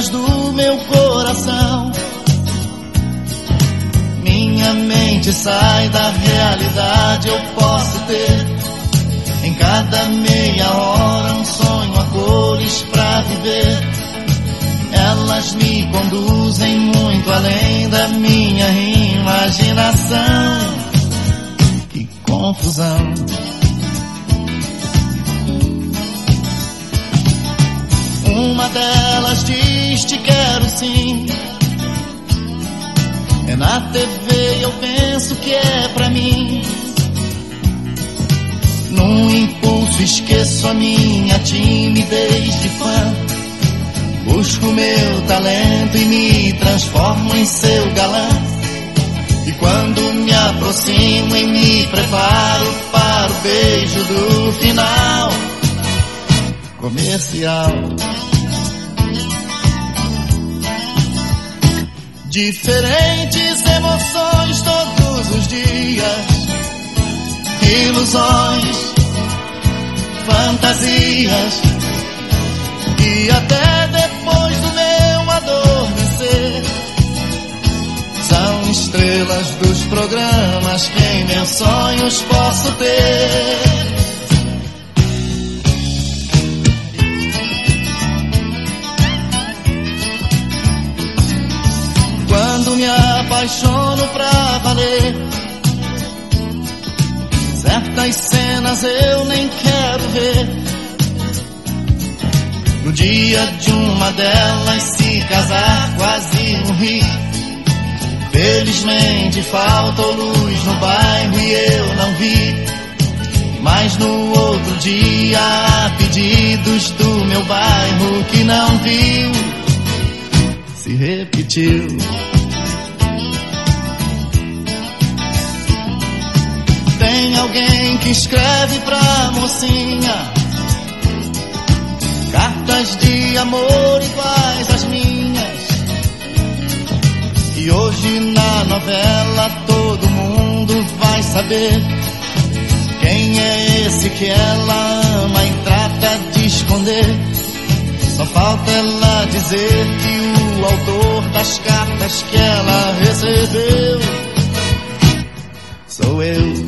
estrelas do meu coração. Minha mente sai da realidade, eu posso ter em cada meia hora um sonho a cores pra viver. Elas me conduzem muito além da minha imaginação. Que confusão. Uma delas diz te quero sim. É na TV eu penso que é pra mim. Num impulso esqueço a minha timidez de fã. Busco meu talento e me transformo em seu galã. E quando me aproximo e me preparo para o beijo do final comercial. Diferentes emoções todos os dias, ilusões, fantasias, e até depois do meu adormecer são estrelas dos programas que em meus sonhos posso ter. Quando me apaixono pra valer, certas cenas eu nem quero ver. No dia de uma delas se casar, quase morri. Felizmente faltou luz no bairro e eu não vi. Mas no outro dia, a pedidos do meu bairro que não viu, se repetiu. Tem alguém que escreve pra mocinha cartas de amor iguais às minhas. E hoje na novela todo mundo vai saber quem é esse que ela ama e trata de esconder. Só falta ela dizer que o autor das cartas que ela recebeu sou eu.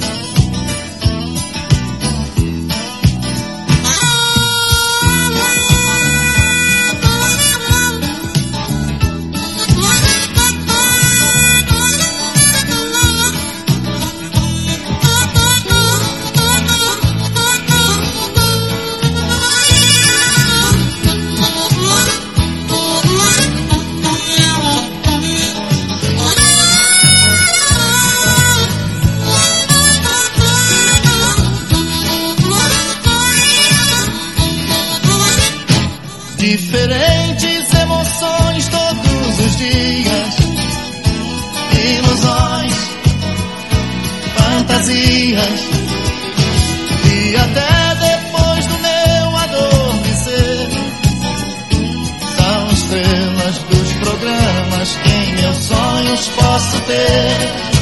Diferentes emoções todos os dias, ilusões, fantasias, e até depois do meu adormecer são estrelas dos programas que em meus sonhos posso ter.